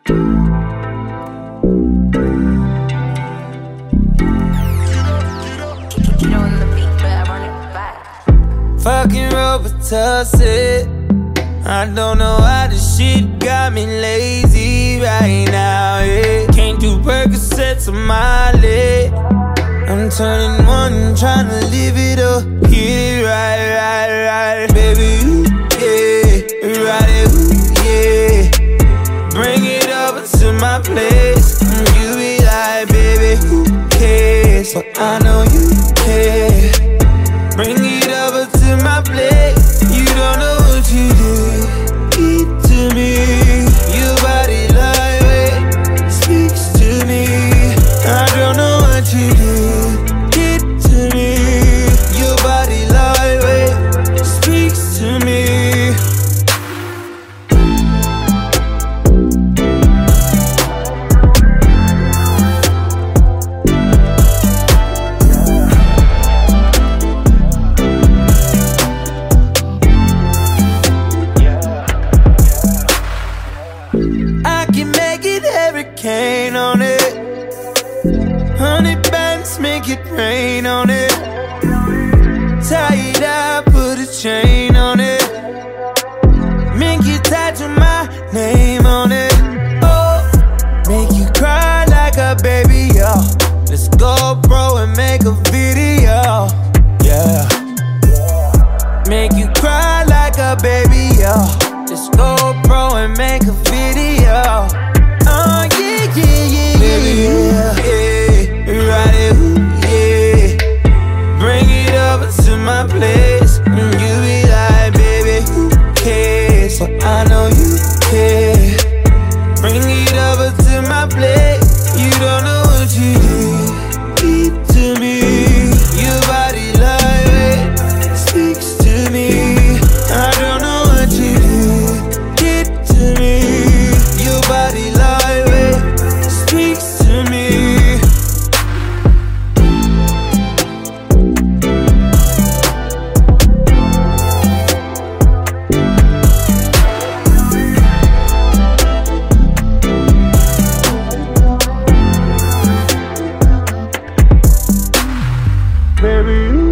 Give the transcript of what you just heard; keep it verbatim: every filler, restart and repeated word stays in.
Fucking Robitussin. I don't know why this shit got me lazy right now, yeah. Can't do Percocets on my leg. I'm turning one, trying to live it up. Get it right, right, right. Baby, ooh, yeah. Ride it, ooh, yeah. Bring it over to my place. You be like, baby, who cares? But I know you care. Bring it over to my plate. You don't know what you did. Eat to me. Your body lightweight speaks to me. I don't know what you did. Get to me. Your body lightweight speaks to me. I can make it hurricane on it. Hundred bands make it rain on it. Tie it up, put a chain on it. Make you tattoo my name on it. Oh, make you cry like a baby, yo. Let's go, bro, and make a video, yeah. Make you cry like a baby, yo. Let's go, bro, and make a video. Oh, yeah, yeah, yeah, baby, yeah, yeah. Ride it, ooh, yeah. Bring it over to my place. And you be like, baby, who cares? But I know you care. Bring it over to my plate. You don't know what you did. Keep to me. Your body lightweight speaks to me. I don't know what you did. Get to me. Your body lightweight speaks to me. Baby,